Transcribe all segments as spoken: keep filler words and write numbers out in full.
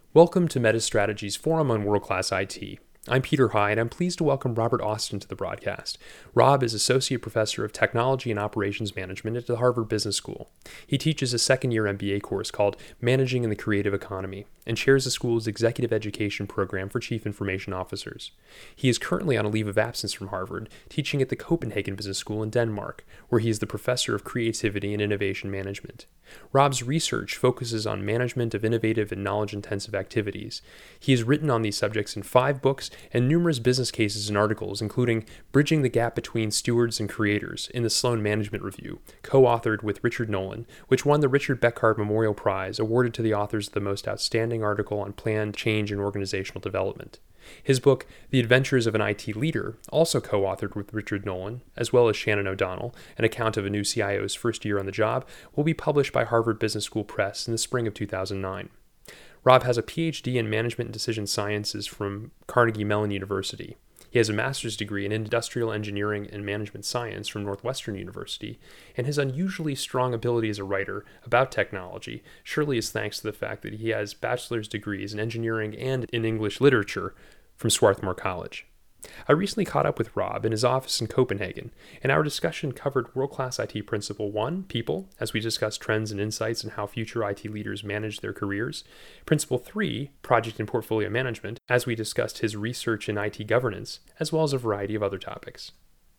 Welcome to MetaStrategy's Forum on World-Class I T. I'm Peter High, and I'm pleased to welcome Robert Austin to the broadcast. Rob is Associate Professor of Technology and Operations Management at the Harvard Business School. He teaches a second-year M B A course called Managing in the Creative Economy and chairs the school's Executive Education Program for Chief Information Officers. He is currently on a leave of absence from Harvard, teaching at the Copenhagen Business School in Denmark, where he is the Professor of Creativity and Innovation Management. Rob's research focuses on management of innovative and knowledge-intensive activities. He has written on these subjects in five books and numerous business cases and articles, including Bridging the Gap Between Stewards and Creators in the Sloan Management Review, co-authored with Richard Nolan, which won the Richard Beckhardt Memorial Prize, awarded to the authors of the most outstanding article on planned change in organizational development. His book, The Adventures of an I T Leader, also co-authored with Richard Nolan, as well as Shannon O'Donnell, an account of a new C I O's first year on the job, will be published by Harvard Business School Press in the spring of two thousand nine. Rob has a P H D in Management and Decision Sciences from Carnegie Mellon University. He has a master's degree in Industrial Engineering and Management Science from Northwestern University, and his unusually strong ability as a writer about technology surely is thanks to the fact that he has bachelor's degrees in engineering and in English literature from Swarthmore College. I recently caught up with Rob in his office in Copenhagen, and our discussion covered World-Class I T Principle one, People, as we discussed trends and insights in how future I T leaders manage their careers, Principle three, Project and Portfolio Management, as we discussed his research in I T governance, as well as a variety of other topics.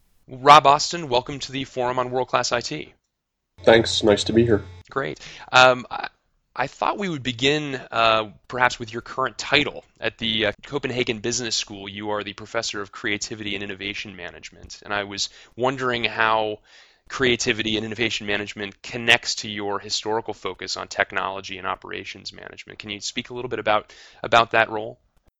Rob Austin, welcome to the Forum on World-Class I T. Thanks. Nice to be here. Great. Um, I- I thought we would begin uh, perhaps with your current title. At the uh, Copenhagen Business School, you are the Professor of Creativity and Innovation Management, and I was wondering how creativity and innovation management connects to your historical focus on technology and operations management. Can you speak a little bit about, about that role?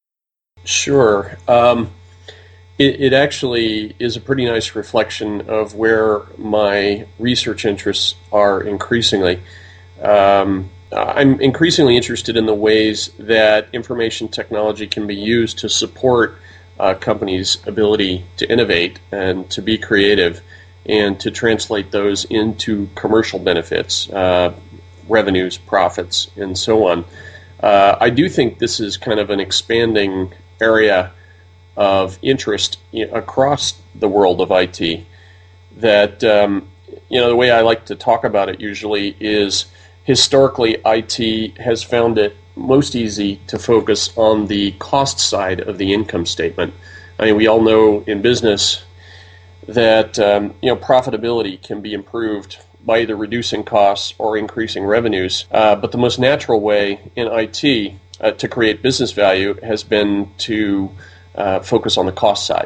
Sure. Um, it, it actually is a pretty nice reflection of where my research interests are increasingly. Um, I'm increasingly interested in the ways that information technology can be used to support uh, companies' ability to innovate and to be creative and to translate those into commercial benefits, uh, revenues, profits, and so on. Uh, I do think this is kind of an expanding area of interest across the world of I T that, um, you know, the way I like to talk about it usually is historically, I T has found it most easy to focus on the cost side of the income statement. I mean, we all know in business that um, you know profitability can be improved by either reducing costs or increasing revenues. Uh, but the most natural way in I T uh, to create business value has been to uh, focus on the cost side.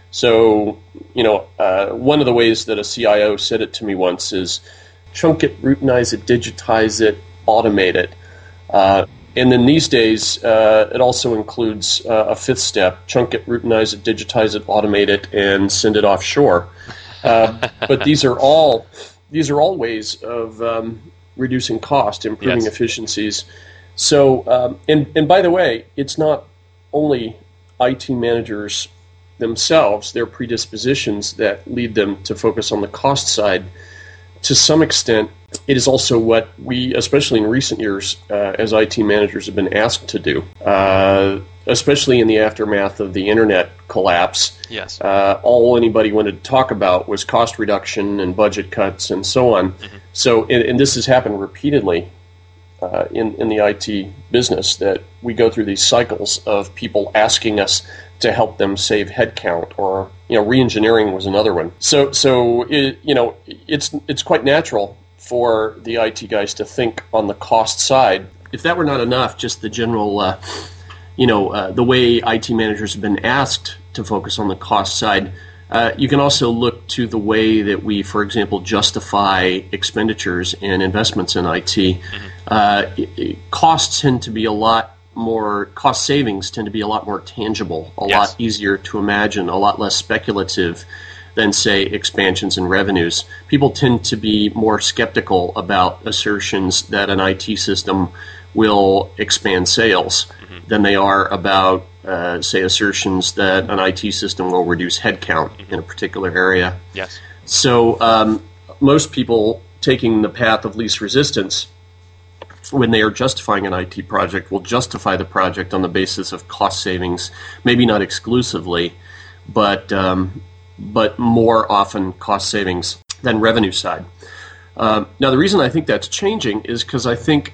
So, you know, uh, one of the ways that a C I O said it to me once is, chunk it, routinize it, digitize it, automate it. Uh, and then these days, uh, it also includes uh, a fifth step, chunk it, routinize it, digitize it, automate it, and send it offshore. Uh, but these are all these are all ways of um, reducing cost, improving yes. efficiencies. So, um, and, and by the way, it's not only I T managers themselves, their predispositions that lead them to focus on the cost side. To some extent, it is also what we, especially in recent years, uh, as I T managers have been asked to do, uh, especially in the aftermath of the internet collapse. Yes. Uh, all anybody wanted to talk about was cost reduction and budget cuts and so on. Mm-hmm. So, and, and this has happened repeatedly uh, in, in the I T business, that we go through these cycles of people asking us to help them save headcount, or you know, reengineering was another one. So, so it, you know, it's it's quite natural for the I T guys to think on the cost side. If that were not enough, just the general, uh, you know, uh, the way I T managers have been asked to focus on the cost side. Uh, you can also look to the way that we, for example, justify expenditures and investments in I T. Mm-hmm. Uh, it, it, costs tend to be a lot more, cost savings tend to be a lot more tangible, a yes. lot easier to imagine, a lot less speculative than, say, expansions in revenues. People tend to be more skeptical about assertions that an I T system will expand sales mm-hmm. than they are about, uh, say, assertions that an I T system will reduce headcount mm-hmm. in a particular area. Yes. So um, most people taking the path of least resistance when they are justifying an I T project, will justify the project on the basis of cost savings, maybe not exclusively, but um, but more often cost savings than revenue side. Uh, now, the reason I think that's changing is because I think,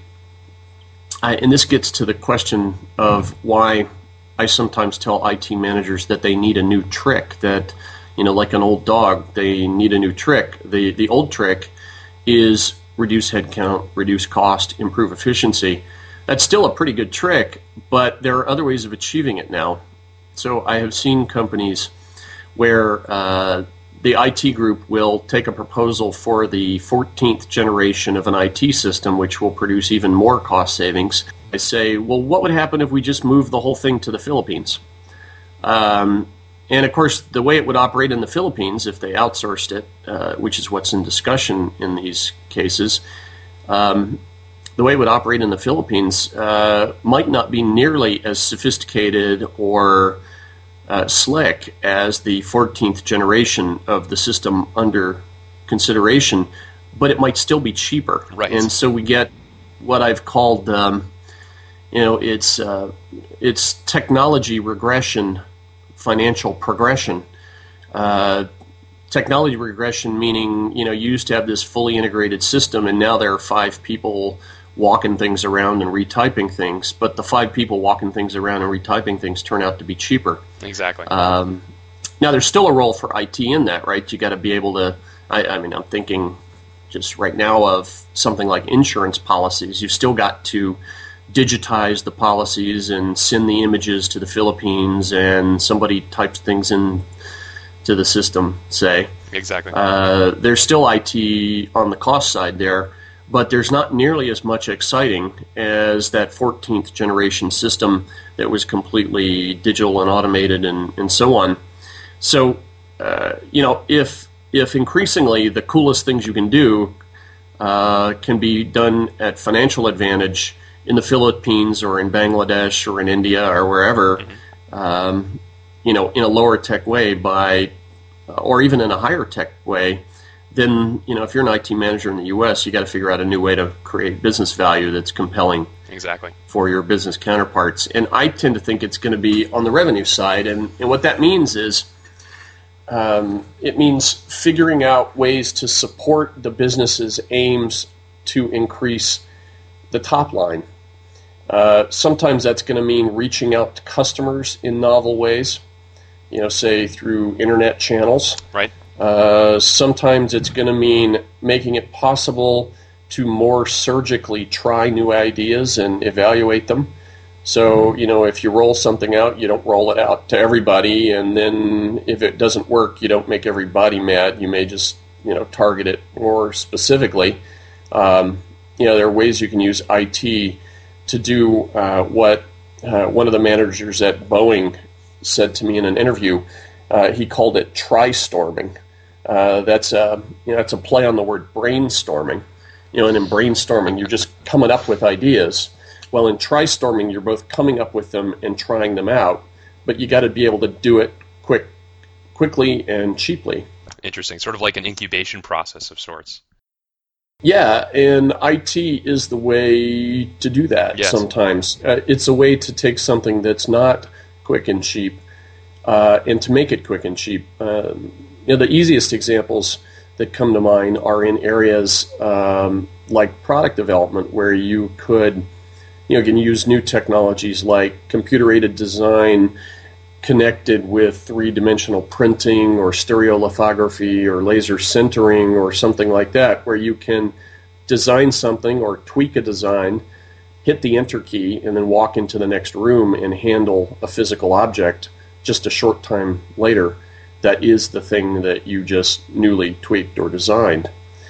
I, and this gets to the question of why I sometimes tell I T managers that they need a new trick, that, you know, like an old dog, they need a new trick. The, the old trick is reduce headcount, reduce cost, improve efficiency. That's still a pretty good trick, but there are other ways of achieving it now. So I have seen companies where uh, the I T group will take a proposal for the fourteenth generation of an I T system, which will produce even more cost savings. I say, well, what would happen if we just moved the whole thing to the Philippines? Um, and of course, the way it would operate in the Philippines, if they outsourced it, uh, which is what's in discussion in these cases, um, the way it would operate in the Philippines uh, might not be nearly as sophisticated or uh, slick as the fourteenth generation of the system under consideration, but it might still be cheaper. Right. And so we get what I've called, um, you know, it's uh, it's technology regression, financial progression. Uh, technology regression meaning, you know, you used to have this fully integrated system, and now there are five people walking things around and retyping things, but the five people walking things around and retyping things turn out to be cheaper. Exactly. Um, now, there's still a role for I T in that, right? You got to be able to, I, I mean, I'm thinking just right now of something like insurance policies. You've still got to digitize the policies and send the images to the Philippines, and somebody types things in to the system, say. Exactly. Uh, there's still I T on the cost side there, but there's not nearly as much exciting as that fourteenth generation system that was completely digital and automated and, and so on. So, uh, you know, if if increasingly the coolest things you can do uh, can be done at financial advantage in the Philippines or in Bangladesh or in India or wherever, mm-hmm. um, you know, in a lower tech way by, uh, or even in a higher tech way, then, you know, if you're an I T manager in the U S, you got to figure out a new way to create business value that's compelling. Exactly. For your business counterparts. And I tend to think it's going to be on the revenue side. And, and what that means is um, it means figuring out ways to support the business's aims to increase the top line. Uh, sometimes that's going to mean reaching out to customers in novel ways, you know, say through internet channels. Right. Uh, sometimes it's going to mean making it possible to more surgically try new ideas and evaluate them. So, you know, if you roll something out, you don't roll it out to everybody, and then if it doesn't work, you don't make everybody mad. You may just, you know, target it more specifically. Um, you know, there are ways you can use I T to do uh, what uh, one of the managers at Boeing said to me in an interview. Uh, he called it tri-storming. Uh, that's a, you know, that's a play on the word brainstorming. You know, and in brainstorming, you're just coming up with ideas. Well, in tri-storming, you're both coming up with them and trying them out, but you got to be able to do it quick, quickly and cheaply. Interesting, sort of like an incubation process of sorts. Yeah, and I T is the way to do that. Yes. Sometimes. Uh, it's a way to take something that's not quick and cheap uh, and to make it quick and cheap. Um, you know, the easiest examples that come to mind are in areas um, like product development, where you could, you know, can use new technologies like computer-aided design connected with three-dimensional printing or stereolithography or laser sintering or something like that, where you can design something or tweak a design, hit the enter key, and then walk into the next room and handle a physical object just a short time later. That is the thing that you just newly tweaked or designed.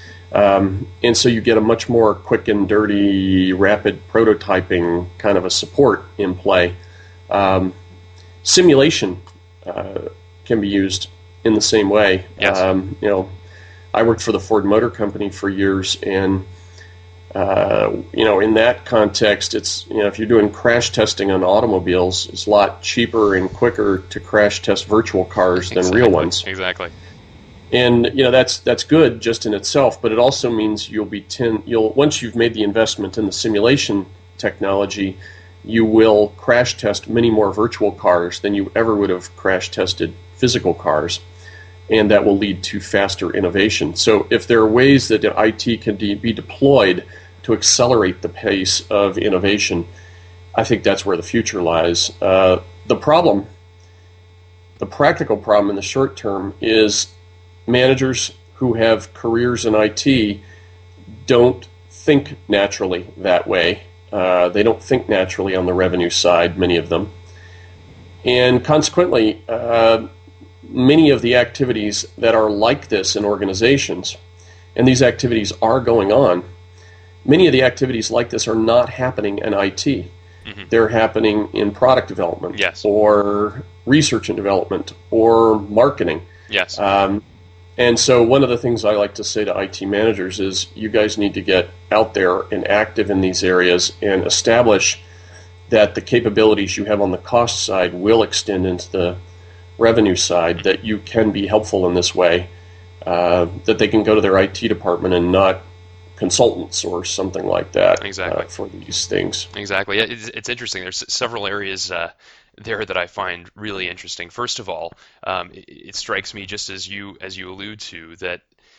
Um, and so you get a much more quick and dirty, rapid prototyping kind of a support in play. Um, simulation uh, can be used in the same way. Yes. Um, you know, I worked for the Ford Motor Company for years, and uh, you know, in that context, it's, you know, if you're doing crash testing on automobiles, it's a lot cheaper and quicker to crash test virtual cars than exactly. real ones. Exactly. And you know that's that's good just in itself, but it also means you'll be ten, you'll once you've made the investment in the simulation technology, you will crash test many more virtual cars than you ever would have crash tested physical cars, and that will lead to faster innovation. So if there are ways that I T can de- be deployed to accelerate the pace of innovation, I think that's where the future lies. Uh, the problem, the practical problem in the short term is managers who have careers in I T don't think naturally that way. Uh, they don't think naturally on the revenue side, many of them. And consequently, uh, many of the activities that are like this in organizations, and these activities are going on, many of the activities like this are not happening in I T. Mm-hmm. They're happening in product development, yes, or research and development, or marketing. Yes. Um, and so one of the things I like to say to I T managers is you guys need to get out there and active in these areas and establish that the capabilities you have on the cost side will extend into the revenue side, that you can be helpful in this way, uh, that they can go to their I T department and not consultants or something like that. Exactly. uh, for these things. Exactly. Yeah, it's, it's interesting. There's several areas uh, there that I find really interesting. First of all, um, it, it strikes me, just as you as you allude to, that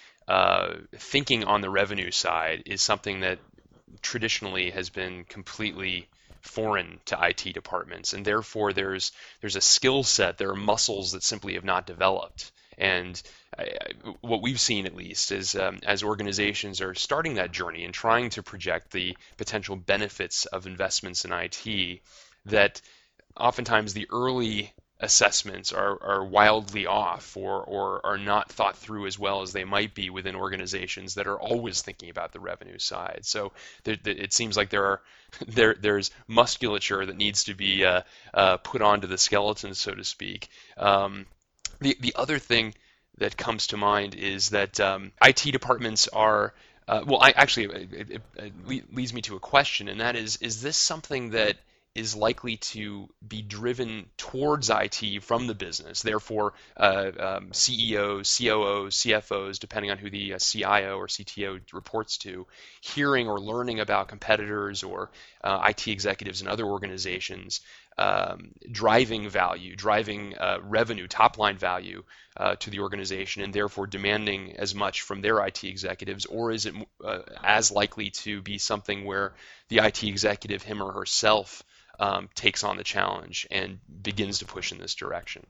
uh, thinking on the revenue side is something that traditionally has been completely foreign to I T departments, and therefore there's there's a skill set, there are muscles that simply have not developed. And I, I, what we've seen, at least, is um, as organizations are starting that journey and trying to project the potential benefits of investments in I T, that oftentimes the early assessments are, are wildly off, or, or are not thought through as well as they might be within organizations that are always thinking about the revenue side. So there, it seems like there are there there's musculature that needs to be uh, uh, put onto the skeleton, so to speak. Um, The the other thing that comes to mind is that um, I T departments are uh, well. I actually it, it, it leads me to a question, and that is: is this something that is likely to be driven towards I T from the business? Therefore, uh, um, C E Os, C O Os, C F Os, depending on who the uh, C I O or C T O reports to, hearing or learning about competitors or uh, I T executives in other organizations. Um, driving value, driving uh, revenue, top-line value uh, to the organization, and therefore demanding as much from their I T executives? Or is it uh, as likely to be something where the I T executive, him or herself, um, takes on the challenge and begins to push in this direction?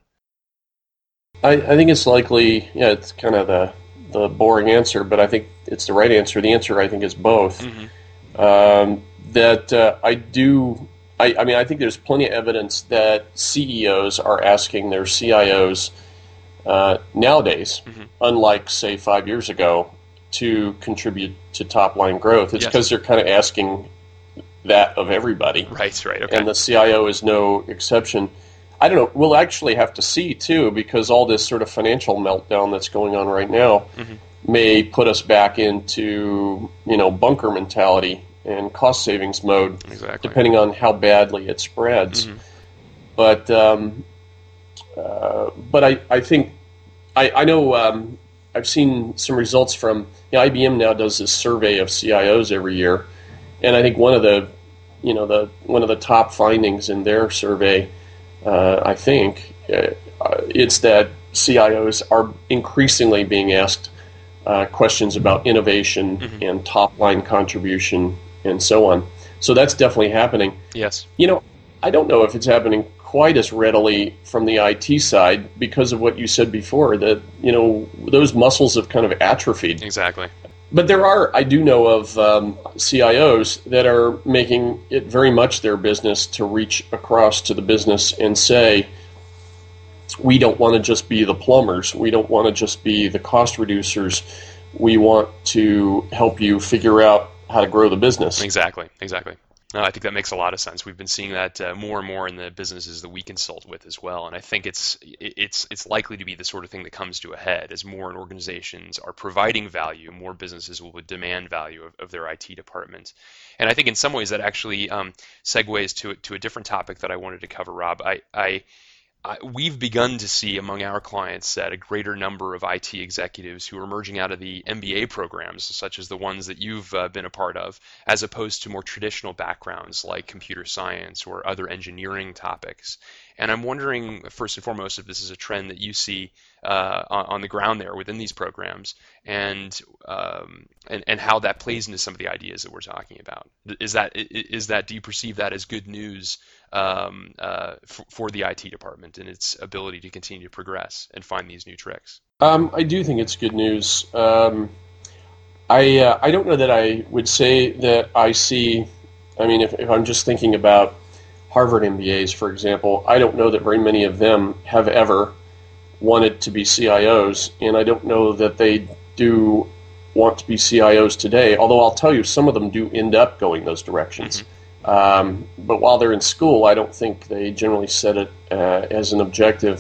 I, I think it's likely, yeah, it's kind of the, the boring answer, but I think it's the right answer. The answer, I think, is both. Mm-hmm. Um, that uh, I do... I, I mean, I think there's plenty of evidence that C E Os are asking their C I Os uh, nowadays, mm-hmm. unlike, say, five years ago, to contribute to top-line growth. It's because yes. they're kind of asking that of everybody. Right, right, okay. And the C I O is no exception. I don't know. We'll actually have to see, too, because all this sort of financial meltdown that's going on right now mm-hmm. may put us back into, you know, bunker mentality and cost savings mode, exactly. depending on how badly it spreads. Mm-hmm. But um, uh, but I, I think I, I know um, I've seen some results from you know, I B M now does this survey of C I Os every year, and I think one of the you know the one of the top findings in their survey, uh, I think, uh, it's that C I Os are increasingly being asked uh, questions about innovation mm-hmm. and top line contribution and so on. So that's definitely happening. Yes. You know, I don't know if it's happening quite as readily from the I T side because of what you said before, that, you know, those muscles have kind of atrophied. Exactly. But there are, I do know of um, C I Os that are making it very much their business to reach across to the business and say, we don't want to just be the plumbers. We don't want to just be the cost reducers. We want to help you figure out how to grow the business. Exactly, exactly. No, I think that makes a lot of sense. We've been seeing that uh, more and more in the businesses that we consult with as well, and I think it's it's it's likely to be the sort of thing that comes to a head as more organizations are providing value. More businesses will demand value of, of their I T department, and I think in some ways that actually um, segues to to a different topic that I wanted to cover, Rob. I I I, we've begun to see among our clients that a greater number of I T executives who are emerging out of the M B A programs, such as the ones that you've uh, been a part of, as opposed to more traditional backgrounds like computer science or other engineering topics. And I'm wondering, first and foremost, if this is a trend that you see uh, on, on the ground there within these programs, and, um, and and how that plays into some of the ideas that we're talking about. Is that is that do you perceive that as good news um, uh, for, for the I T department and its ability to continue to progress and find these new tricks? Um, I do think it's good news. Um, I uh, I don't know that I would say that I see. I mean, if, if I'm just thinking about Harvard M B As, for example, I don't know that very many of them have ever wanted to be C I Os, and I don't know that they do want to be C I Os today, although I'll tell you, some of them do end up going those directions. Mm-hmm. Um, but while they're in school, I don't think they generally set it uh, as an objective.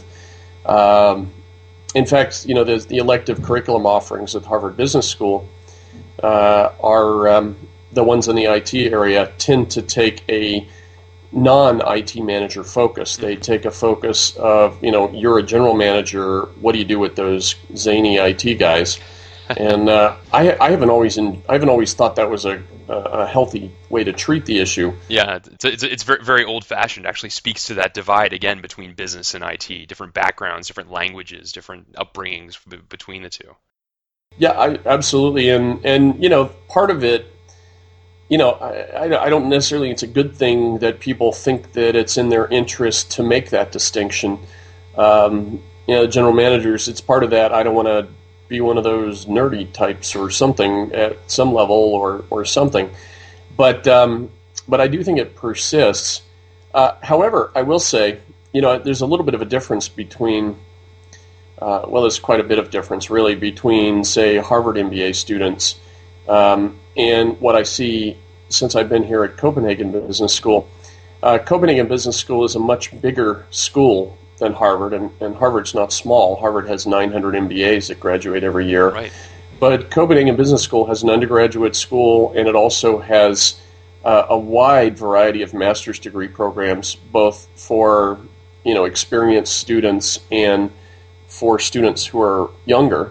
Um, in fact, you know, the, the elective curriculum offerings at Harvard Business School uh, are um, the ones in the I T area tend to take a non-I T manager focus. They take a focus of, you know, you're a general manager, what do you do with those zany I T guys? And uh, I, I haven't always in, I haven't always thought that was a, a healthy way to treat the issue. Yeah, it's it's, it's very, very old-fashioned. It actually speaks to that divide again between business and I T, different backgrounds, different languages, different upbringings b- between the two. Yeah, I, absolutely. And and you know, part of it, you know, I, I don't necessarily, it's a good thing that people think that it's in their interest to make that distinction. Um, you know, general managers, it's part of that. I don't want to be one of those nerdy types or something at some level or, or something. But um, but I do think it persists. Uh, however, I will say, you know, there's a little bit of a difference between, uh, well, there's quite a bit of difference really between, say, Harvard M B A students Um, and what I see since I've been here at Copenhagen Business School. Uh, Copenhagen Business School is a much bigger school than Harvard, and, and Harvard's not small. Harvard has nine hundred M B As that graduate every year. Right. But Copenhagen Business School has an undergraduate school, and it also has uh, a wide variety of master's degree programs, both for, you know, experienced students and for students who are younger.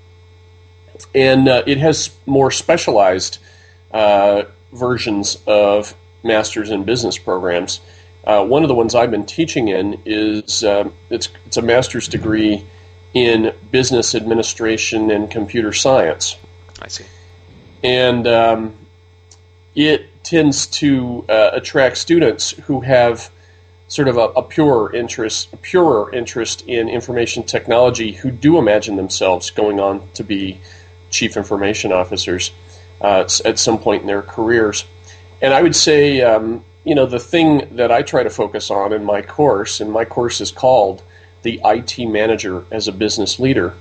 And uh, it has more specialized uh, versions of master's in business programs. Uh, one of the ones I've been teaching in is uh, it's it's a master's degree in business administration and computer science. I see. And um, it tends to uh, attract students who have sort of a, a pure interest, a purer interest in information technology, who do imagine themselves going on to be chief information officers uh, at some point in their careers. And I would say, um, you know, the thing that I try to focus on in my course, and my course is called The I T Manager as a Business Leader,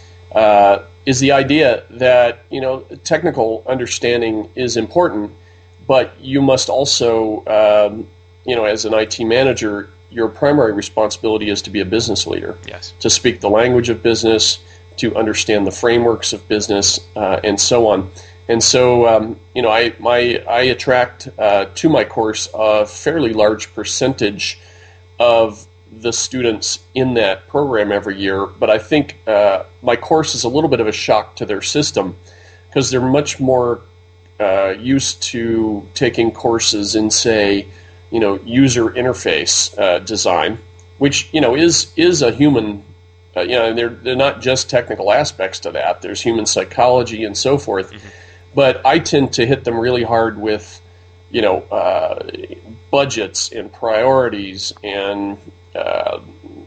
uh, is the idea that, you know, technical understanding is important, but you must also, um, you know, as an I T manager, your primary responsibility is to be a business leader. Yes. To speak the language of business, to understand the frameworks of business, uh, and so on. And so, um, you know, I my I attract uh, to my course a fairly large percentage of the students in that program every year. But I think uh, my course is a little bit of a shock to their system, because they're much more uh, used to taking courses in, say, you know, user interface uh, design, which, you know, is is a human. Uh, you know, they're they're not just technical aspects to that. There's human psychology and so forth. Mm-hmm. But I tend to hit them really hard with, you know, uh, budgets and priorities and uh,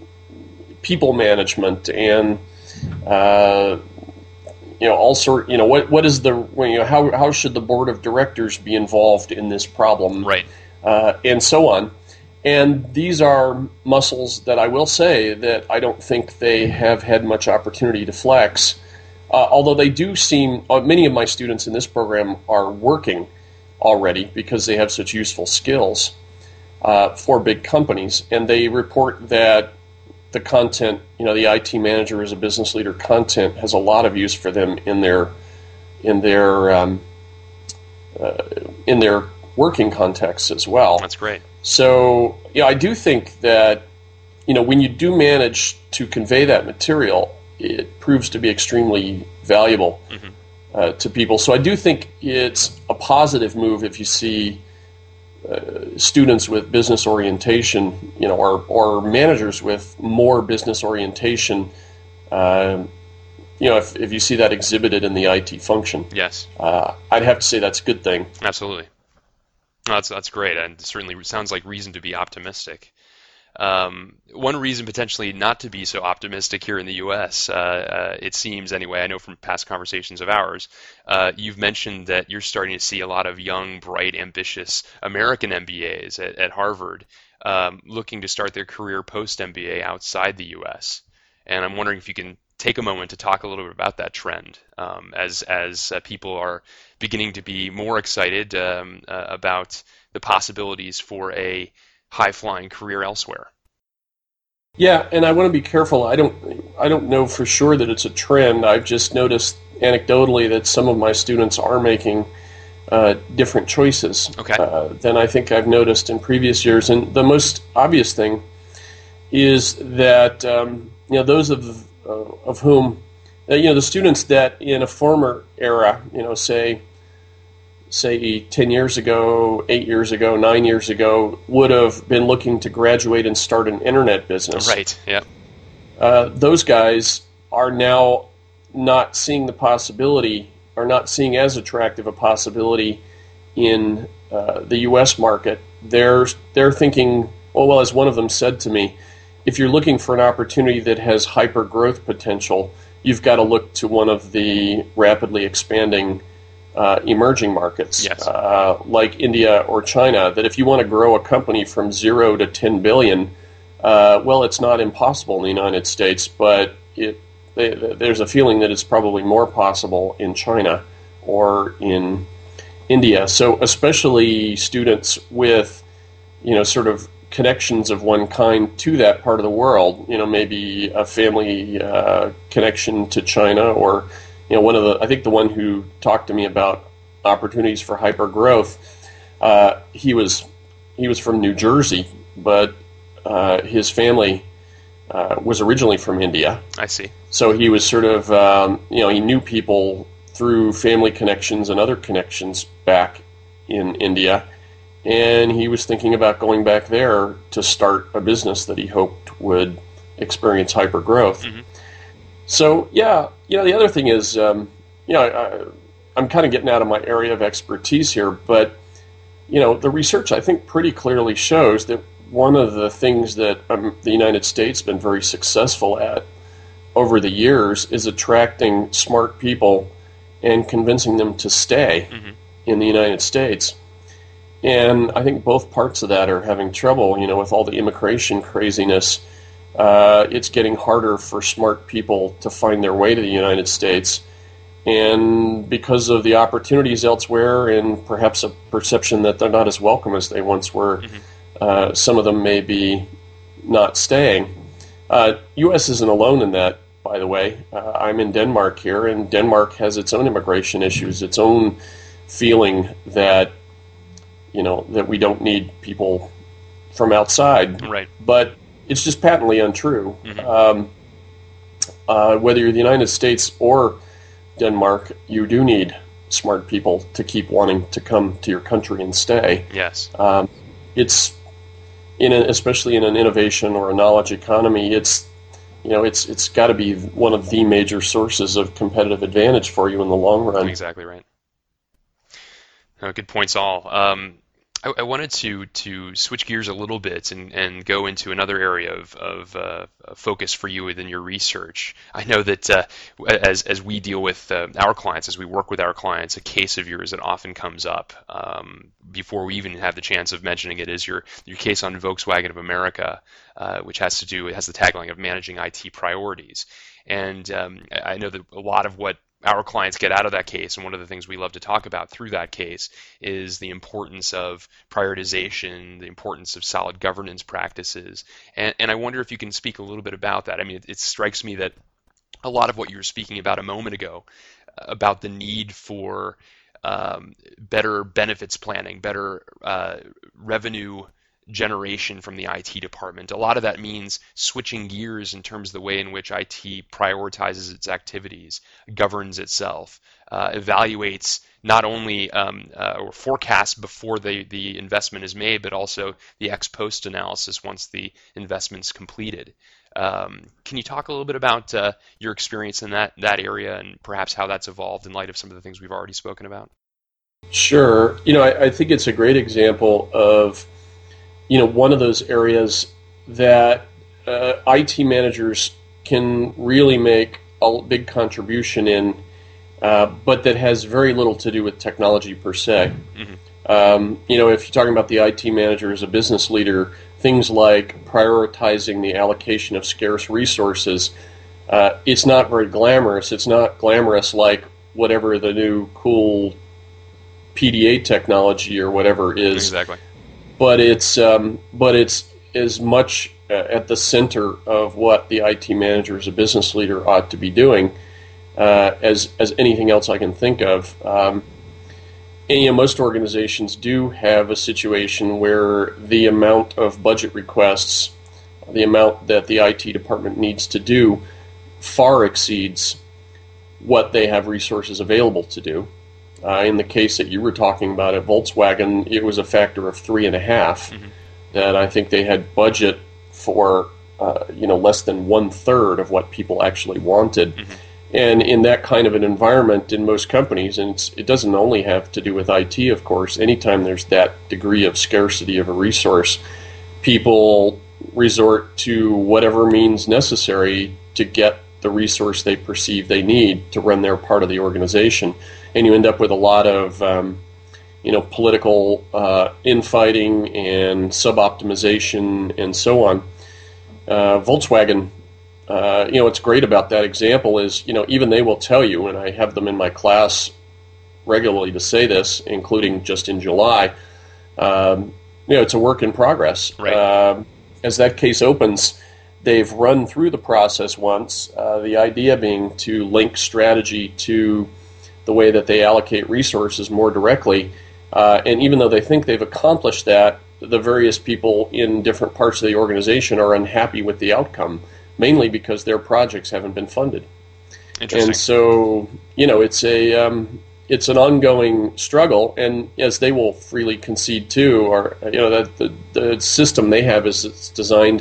people management and uh, you know, all sort. You know, what what is the you know how how should the board of directors be involved in this problem? Right. Uh, and so on. And these are muscles that I will say that I don't think they have had much opportunity to flex, uh, although they do seem, uh, many of my students in this program are working already because they have such useful skills uh, for big companies, and they report that the content, you know, the I T manager as a business leader content has a lot of use for them in their in their um, uh, in their working contexts as well. That's great. So, yeah, I do think that you know, when you do manage to convey that material, it proves to be extremely valuable mm-hmm. uh, to people. So I do think it's a positive move if you see uh, students with business orientation, you know, or, or managers with more business orientation. Uh, you know, if, if you see that exhibited in the I T function, yes, uh, I'd have to say that's a good thing. Absolutely. No, that's that's great, and certainly sounds like reason to be optimistic. Um, one reason potentially not to be so optimistic here in the U S, uh, uh, it seems anyway, I know from past conversations of ours, uh, you've mentioned that you're starting to see a lot of young, bright, ambitious American M B As at, at Harvard um, looking to start their career post-M B A outside the U S. And I'm wondering if you can take a moment to talk a little bit about that trend um, as, as uh, people are beginning to be more excited um, uh, about the possibilities for a high-flying career elsewhere. Yeah, and I want to be careful. I don't I don't know for sure that it's a trend. I've just noticed anecdotally that some of my students are making uh, different choices okay. uh, than I think I've noticed in previous years. And the most obvious thing is that um, you know those of uh, of whom uh, you know the students that in a former era, you know, say. say ten years ago, eight years ago, nine years ago, would have been looking to graduate and start an internet business. Right, yeah. Uh, those guys are now not seeing the possibility, are not seeing as attractive a possibility in uh, the U S market. They're, they're thinking, oh, well, as one of them said to me, if you're looking for an opportunity that has hyper growth potential, you've got to look to one of the rapidly expanding Uh, emerging markets yes. uh, like India or China, that if you want to grow a company from zero to ten billion, uh, well, it's not impossible in the United States, but it, they, there's a feeling that it's probably more possible in China or in India. So especially students with, you know, sort of connections of one kind to that part of the world, you know, maybe a family uh, connection to China or You know, one of the, I think the one who talked to me about opportunities for hyper growth, uh, he was, he was from New Jersey, but uh, his family uh, was originally from India. I see. So he was sort of, um, you know, he knew people through family connections and other connections back in India, and he was thinking about going back there to start a business that he hoped would experience hyper growth. Mm-hmm. So, yeah, you know, the other thing is, um, you know, I, I'm kind of getting out of my area of expertise here, but, you know, the research, I think, pretty clearly shows that one of the things that um, the United States has been very successful at over the years is attracting smart people and convincing them to stay mm-hmm. in the United States. And I think both parts of that are having trouble, you know, with all the immigration craziness. Uh, it's getting harder for smart people to find their way to the United States. And because of the opportunities elsewhere and perhaps a perception that they're not as welcome as they once were, mm-hmm. uh, some of them may be not staying. Uh, U S isn't alone in that, by the way. Uh, I'm in Denmark here, and Denmark has its own immigration issues, its own feeling that, you know, that we don't need people from outside. Right. But it's just patently untrue. Mm-hmm. Um, uh, whether you're the United States or Denmark, you do need smart people to keep wanting to come to your country and stay. Yes. Um, it's in a, especially in an innovation or a knowledge economy. It's you know it's it's got to be one of the major sources of competitive advantage for you in the long run. Exactly right. Oh, good points all. Um, I, I wanted to to switch gears a little bit and, and go into another area of, of uh, focus for you within your research. I know that uh, as as we deal with uh, our clients, as we work with our clients, a case of yours that often comes up um, before we even have the chance of mentioning it is your your case on Volkswagen of America, uh, which has to do it has the tagline of managing I T priorities. And um, I know that a lot of what our clients get out of that case, and one of the things we love to talk about through that case is the importance of prioritization, the importance of solid governance practices. And, and I wonder if you can speak a little bit about that. I mean, it, it strikes me that a lot of what you were speaking about a moment ago, about the need for um, better benefits planning, better uh, revenue generation from the I T department. A lot of that means switching gears in terms of the way in which I T prioritizes its activities, governs itself, uh, evaluates not only um, uh, or forecasts before the, the investment is made, but also the ex post analysis once the investment's completed. Um, can you talk a little bit about uh, your experience in that, that area and perhaps how that's evolved in light of some of the things we've already spoken about? Sure. You know, I, I think it's a great example of, you know, one of those areas that uh, I T managers can really make a big contribution in, uh, but that has very little to do with technology per se. Mm-hmm. Um, you know, if you're talking about the I T manager as a business leader, things like prioritizing the allocation of scarce resources, uh, it's not very glamorous. It's not glamorous like whatever the new cool P D A technology or whatever is. Exactly. But it's um, but it's as much uh, at the center of what the I T manager as a business leader ought to be doing uh, as as anything else I can think of. Um, and, you know, most organizations do have a situation where the amount of budget requests, the amount that the I T department needs to do, far exceeds what they have resources available to do. Uh, in the case that you were talking about at Volkswagen, it was a factor of three and a half. Mm-hmm. That I think they had budget for, uh, you know, less than one third of what people actually wanted. Mm-hmm. And in that kind of an environment in most companies, and it's, it doesn't only have to do with I T, of course, anytime there's that degree of scarcity of a resource, people resort to whatever means necessary to get the resource they perceive they need to run their part of the organization. And you end up with a lot of, um, you know, political uh, infighting and sub-optimization and so on. Uh, Volkswagen, uh, you know, what's great about that example is, you know, even they will tell you, and I have them in my class regularly to say this, including just in July, um, you know, it's a work in progress. Right. Uh, as that case opens, they've run through the process once, uh, the idea being to link strategy to the way that they allocate resources more directly. Uh, and even though they think they've accomplished that, the various people in different parts of the organization are unhappy with the outcome, mainly because their projects haven't been funded. Interesting. And so, you know, it's a um, it's an ongoing struggle, and as they will freely concede too, or you know, that the, the system they have as it's designed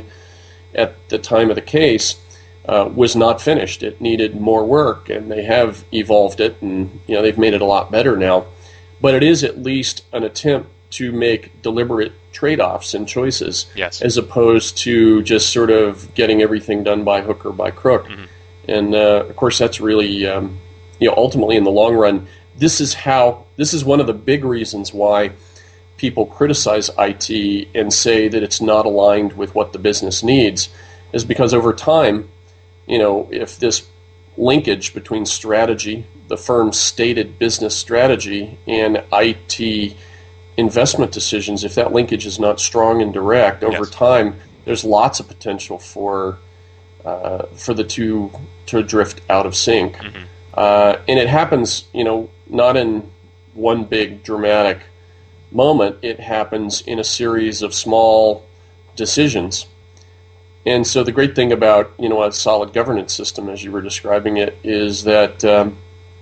at the time of the case uh, was not finished. It needed more work, and they have evolved it, and you know, they've made it a lot better now. But it is at least an attempt to make deliberate trade-offs and choices, yes, as opposed to just sort of getting everything done by hook or by crook. Mm-hmm. And uh, of course, that's really, um, you know, ultimately in the long run, this is how this is one of the big reasons why people criticize I T and say that it's not aligned with what the business needs, is because over time, you know, if this linkage between strategy, the firm's stated business strategy, and I T investment decisions, if that linkage is not strong and direct, over yes. time, there's lots of potential for uh, for the two to drift out of sync. Mm-hmm. Uh, and it happens, you know, not in one big dramatic moment. It happens in a series of small decisions. And so the great thing about, you know, a solid governance system, as you were describing it, is that um,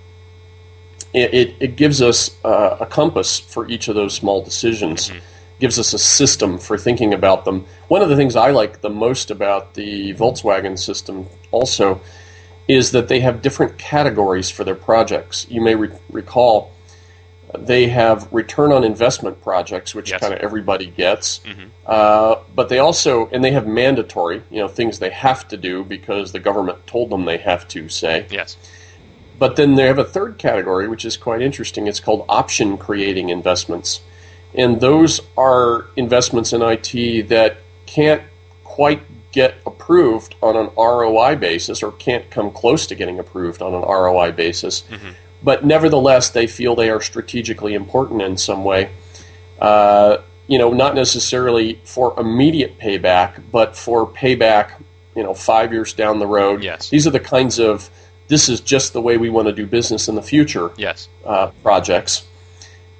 it, it, it gives us uh, a compass for each of those small decisions, mm-hmm. gives us a system for thinking about them. One of the things I like the most about the Volkswagen system also is that they have different categories for their projects. You may re- recall they have return on investment projects, which yes. kind of everybody gets. Mm-hmm. Uh, but they also, and they have mandatory, you know, things they have to do because the government told them they have to, say. Yes. But then they have a third category, which is quite interesting. It's called option-creating investments. And those are investments in I T that can't quite get approved on an R O I basis, or can't come close to getting approved on an R O I basis. Mm-hmm. But nevertheless, they feel they are strategically important in some way. Uh, you know, not necessarily for immediate payback, but for payback, you know, five years down the road. Yes. These are the kinds of, this is just the way we want to do business in the future yes. uh, projects.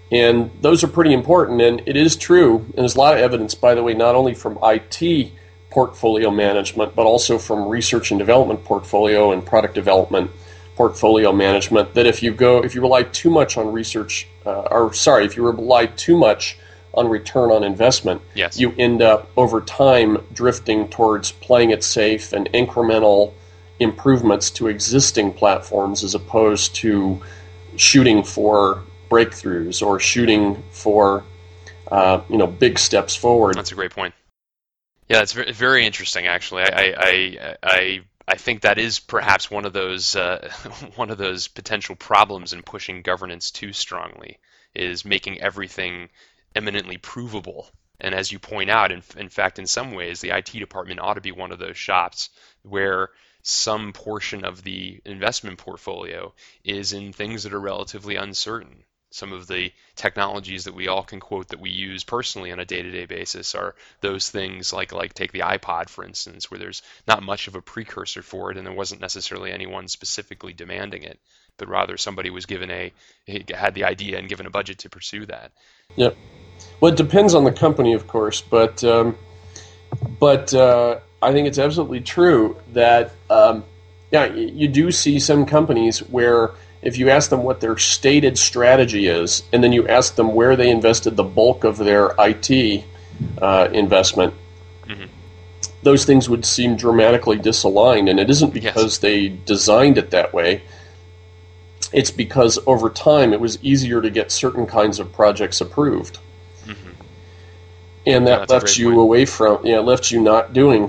And those are pretty important. And it is true, and there's a lot of evidence, by the way, not only from I T portfolio management, but also from research and development portfolio and product development portfolio management, that if you go, if you rely too much on research, uh, or sorry, if you rely too much on return on investment, yes. you end up over time drifting towards playing it safe and incremental improvements to existing platforms as opposed to shooting for breakthroughs or shooting for uh, you know big steps forward. That's a great point. Yeah, it's very, very interesting. Actually, I I I I think that is perhaps one of those uh, one of those potential problems in pushing governance too strongly, is making everything eminently provable. And as you point out, in, in fact, in some ways, the I T department ought to be one of those shops where some portion of the investment portfolio is in things that are relatively uncertain. Some of the technologies that we all can quote that we use personally on a day-to-day basis are those things like, like take the iPod, for instance, where there's not much of a precursor for it and there wasn't necessarily anyone specifically demanding it, but rather somebody was given a, had the idea and given a budget to pursue that. Yep. Well, it depends on the company, of course, but um, but uh, I think it's absolutely true that um, yeah, you do see some companies where if you ask them what their stated strategy is, and then you ask them where they invested the bulk of their I T uh, investment, mm-hmm. those things would seem dramatically disaligned, and it isn't because yes. they designed it that way. It's because over time it was easier to get certain kinds of projects approved. Mm-hmm. And that yeah, left you point. away from, yeah, left you not doing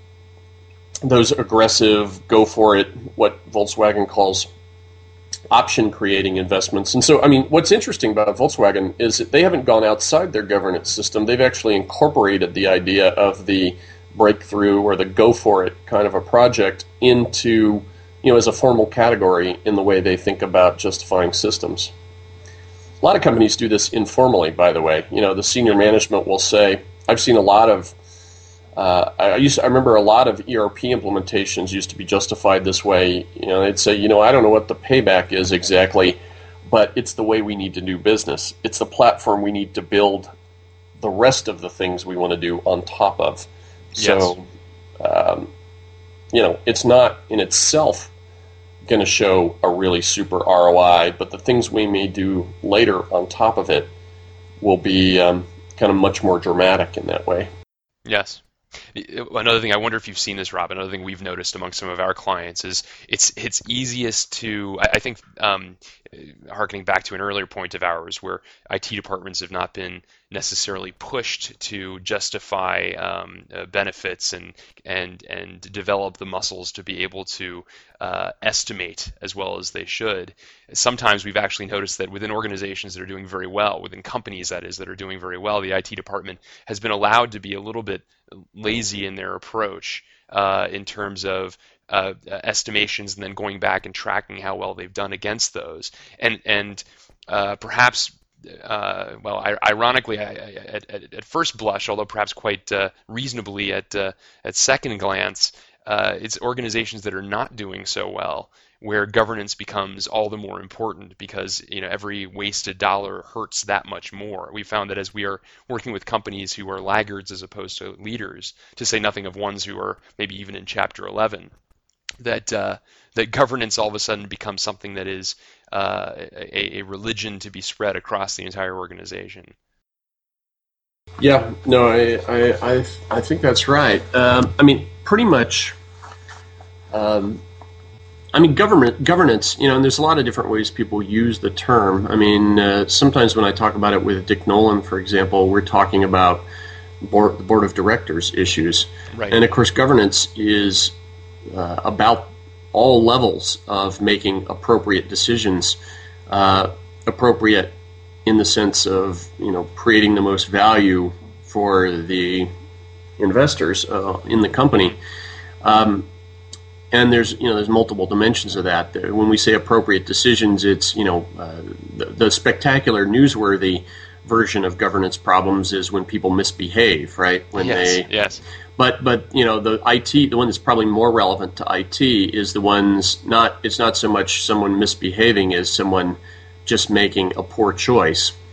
those aggressive, go for it, what Volkswagen calls option creating investments. And so, I mean, what's interesting about Volkswagen is that they haven't gone outside their governance system. They've actually incorporated the idea of the breakthrough or the go for it kind of a project into, you know, as a formal category in the way they think about justifying systems. A lot of companies do this informally, by the way. You know, the senior management will say, I've seen a lot of, uh, I used to, I remember a lot of E R P implementations used to be justified this way. You know, they'd say, you know, I don't know what the payback is exactly, but it's the way we need to do business. It's the platform we need to build the rest of the things we want to do on top of. So, yes. um, you know, it's not in itself going to show a really super R O I, but the things we may do later on top of it will be um, kind of much more dramatic in that way. Yes. Another thing, I wonder if you've seen this, Rob, another thing we've noticed among some of our clients is it's it's easiest to, I think, um, harkening back to an earlier point of ours where I T departments have not been necessarily pushed to justify um, uh, benefits and and and develop the muscles to be able to uh, estimate as well as they should. Sometimes we've actually noticed that within organizations that are doing very well, within companies that is that are doing very well, the I T department has been allowed to be a little bit lazy in their approach uh, in terms of uh, estimations and then going back and tracking how well they've done against those. And and uh, perhaps, uh, well, I, ironically, I, I, at, at, at first blush, although perhaps quite uh, reasonably at uh, at second glance, uh, it's organizations that are not doing so well where governance becomes all the more important because, you know, every wasted dollar hurts that much more. We found that as we are working with companies who are laggards as opposed to leaders, to say nothing of ones who are maybe even in Chapter eleven, that uh, that governance all of a sudden becomes something that is uh, a, a religion to be spread across the entire organization. Yeah, no, I I I, I think that's right. Um, I mean, pretty much. Um, I mean, government governance, you know, and there's a lot of different ways people use the term. I mean, uh, sometimes when I talk about it with Dick Nolan, for example, we're talking about board, the board of directors issues. Right. And, of course, governance is uh, about all levels of making appropriate decisions, uh, appropriate in the sense of, you know, creating the most value for the investors uh, in the company. Um And there's, you know, there's multiple dimensions of that. When we say appropriate decisions, it's, you know, uh, the, the spectacular, newsworthy version of governance problems is when people misbehave, right? When yes, they, yes. But, but you know, the I T, the one that's probably more relevant to I T is the ones not. It's not so much someone misbehaving as someone just making a poor choice.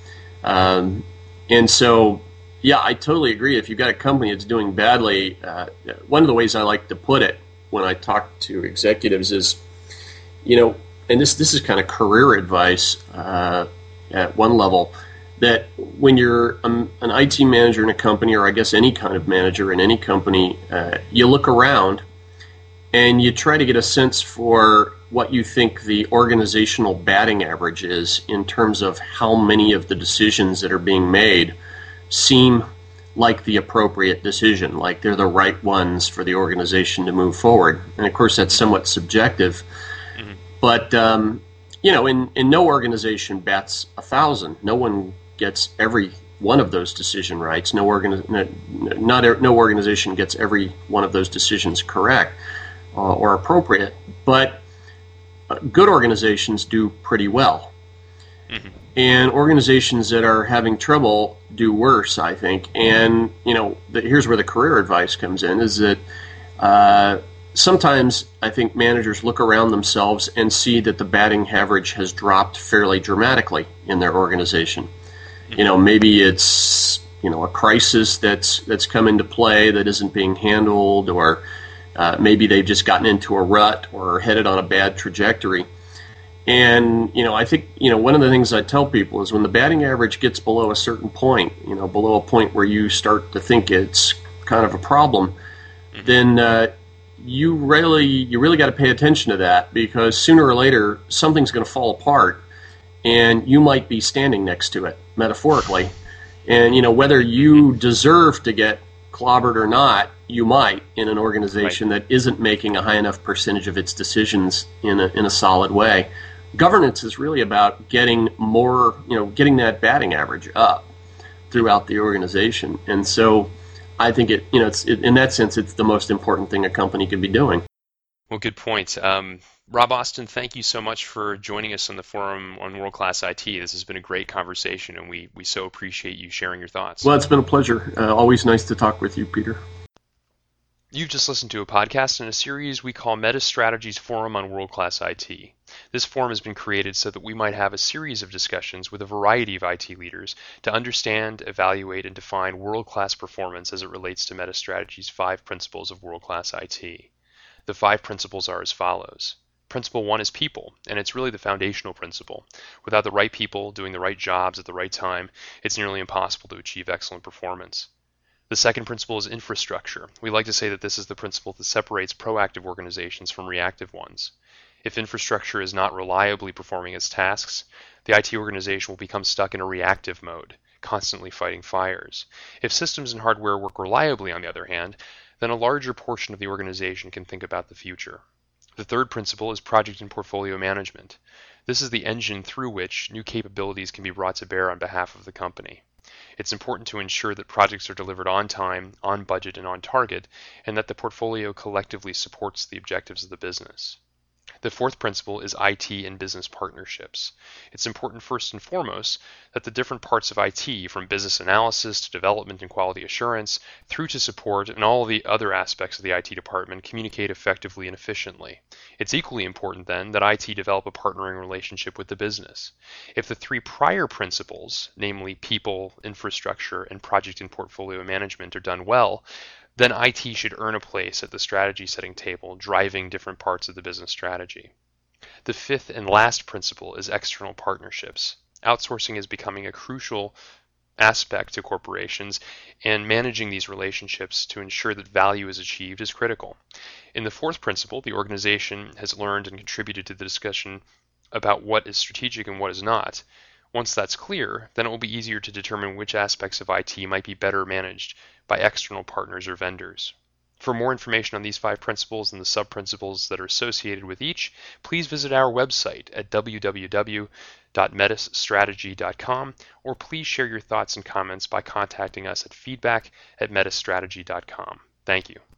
Um, and so, yeah, I totally agree. If you've got a company that's doing badly, uh, one of the ways I like to put it when I talk to executives is, you know, and this this is kind of career advice uh, at one level, that when you're um, an I T manager in a company, or I guess any kind of manager in any company, uh, you look around and you try to get a sense for what you think the organizational batting average is in terms of how many of the decisions that are being made seem like the appropriate decision, like they're the right ones for the organization to move forward. And of course, that's somewhat subjective. Mm-hmm. But, um, you know, in, in no organization bats a thousand. No one gets every one of those decision rights. No, organi- not, no organization gets every one of those decisions correct uh, or appropriate. But uh, good organizations do pretty well. Mm-hmm. And organizations that are having trouble do worse, I think. And, you know, the, here's where the career advice comes in, is that uh, sometimes I think managers look around themselves and see that the batting average has dropped fairly dramatically in their organization. You know, maybe it's, you know, a crisis that's that's come into play that isn't being handled, or uh, maybe they've just gotten into a rut or are headed on a bad trajectory. And, you know, I think, you know, one of the things I tell people is when the batting average gets below a certain point, you know, below a point where you start to think it's kind of a problem, mm-hmm. then uh, you really you really got to pay attention to that, because sooner or later something's going to fall apart and you might be standing next to it, metaphorically. And, you know, whether you deserve to get clobbered or not, you might in an organization right. that isn't making a high enough percentage of its decisions in a, in a solid way. Governance is really about getting more, you know, getting that batting average up throughout the organization. And so I think it, you know, it's it, in that sense, it's the most important thing a company could be doing. Well, good point. Um, Rob Austin, thank you so much for joining us on the Forum on World Class I T. This has been a great conversation, and we, we so appreciate you sharing your thoughts. Well, it's been a pleasure. Uh, always nice to talk with you, Peter. You've just listened to a podcast in a series we call Meta Strategies Forum on World Class I T. This forum has been created so that we might have a series of discussions with a variety of I T leaders to understand, evaluate, and define world-class performance as it relates to Meta Strategies' five principles of world-class I T. The five principles are as follows. Principle one is people, and it's really the foundational principle. Without the right people doing the right jobs at the right time, it's nearly impossible to achieve excellent performance. The second principle is infrastructure. We like to say that this is the principle that separates proactive organizations from reactive ones. If infrastructure is not reliably performing its tasks, the I T organization will become stuck in a reactive mode, constantly fighting fires. If systems and hardware work reliably, on the other hand, then a larger portion of the organization can think about the future. The third principle is project and portfolio management. This is the engine through which new capabilities can be brought to bear on behalf of the company. It's important to ensure that projects are delivered on time, on budget, and on target, and that the portfolio collectively supports the objectives of the business. The fourth principle is I T and business partnerships. It's important first and foremost that the different parts of I T, from business analysis to development and quality assurance, through to support and all the other aspects of the I T department, communicate effectively and efficiently. It's equally important then that I T develop a partnering relationship with the business. If the three prior principles, namely people, infrastructure, and project and portfolio management, are done well, then I T should earn a place at the strategy setting table, driving different parts of the business strategy. The fifth and last principle is external partnerships. Outsourcing is becoming a crucial aspect to corporations, and managing these relationships to ensure that value is achieved is critical. In the fourth principle, the organization has learned and contributed to the discussion about what is strategic and what is not. Once that's clear, then it will be easier to determine which aspects of I T might be better managed by external partners or vendors. For more information on these five principles and the sub-principles that are associated with each, please visit our website at w w w dot metis strategy dot com, or please share your thoughts and comments by contacting us at feedback at metis strategy dot com. Thank you.